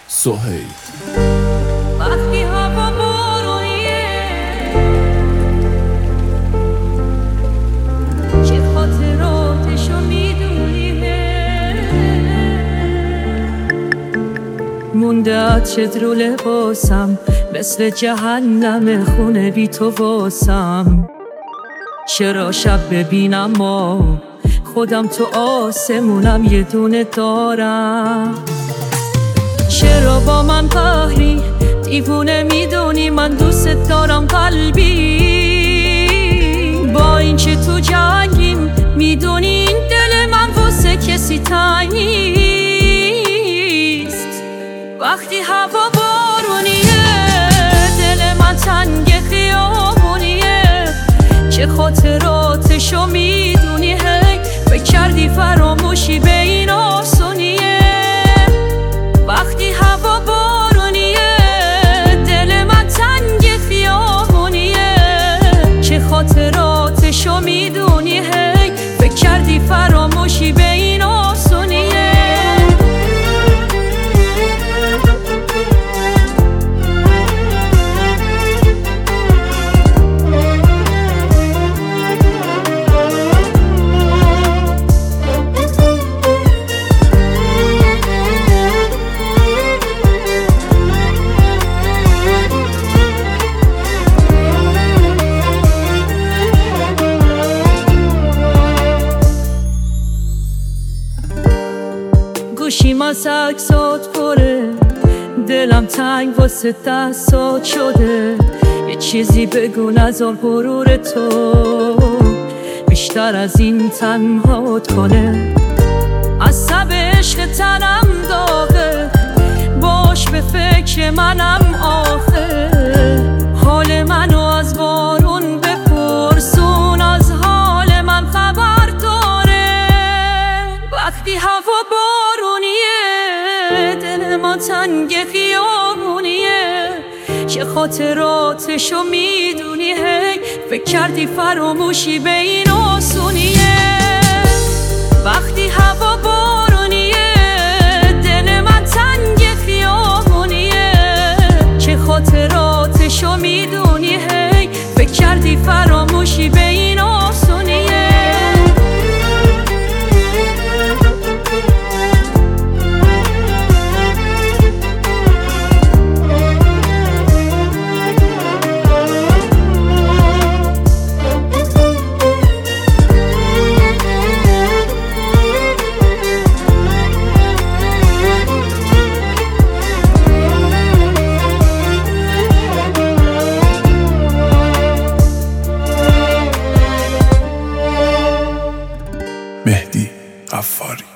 سهیل. وقتی هوا بارونیه چه خاطراتشو میدونیه، مونده از چت رو لباسم مثل جهنم خونه بی تو واسم. چرا شب ببینم ما خودم تو آسمونم یه دونه دارم. چرا با من قهری دیوونه میدونی من دوست دارم قلبی، با این چه تو جنگیم میدونی این دل من واسه کسی تنگ نیست. وقتی هوا بارونیه دل من تنگ خیابونیه، چه خاطراتشو میدونی هی فکر کردی فراموشی به این آسونیه. وقتی هوا بارونیه دل من تنگ خیابونیه، چه خاطراتشو میدونی هی فکر کردی فراموشی به این آسونیه. گوشیم از عکسات پره، دلم تنگ واسه دستات شده. یه چیزی بگو نذار غرور تو بیشتر از این تنهات کنه. عصب عشق تنم داغه، باش به فکر منم آخه. حال منو از بارون بپرسون، از حال من خبر داره. وقتی هوا دل من تنگ خیابونیه، چه خاطراتشو میدونی هی فکر کردی فراموشی به این آسونیه. وقتی هوا بارونیه دل من تنگ خیابونیه، چه خاطراتشو میدونی هی فکر کردی فراموشی به این آسونیه. مهدی غفاری.